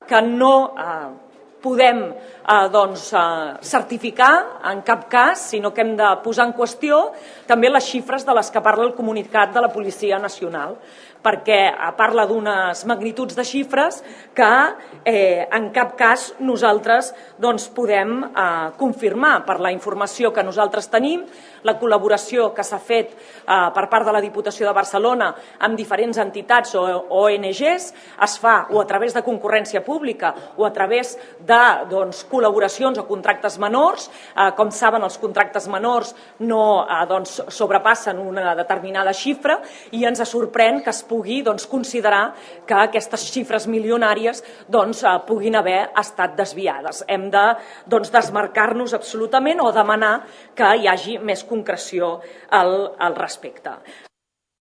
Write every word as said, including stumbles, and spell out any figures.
que no eh, podem eh, doncs, eh, certificar en cap cas, sinó que hem de posar en qüestió també les xifres de les que parla el comunicat de la Policia Nacional, perquè parla d'unes magnituds de xifres que eh, en cap cas nosaltres doncs, podem eh, confirmar per la informació que nosaltres tenim, la col·laboració que s'ha fet eh, per part de la Diputació de Barcelona amb diferents entitats o O N Ges es fa o a través de concurrència pública o a través de doncs, col·laboracions o contractes menors. Eh, com saben, els contractes menors no eh, doncs, sobrepassen una determinada xifra i ens sorprèn que es pugui doncs, considerar que aquestes xifres milionàries doncs, eh, puguin haver estat desviades. Hem de doncs, desmarcar-nos absolutament o demanar que hi hagi més concreció al, al respecte.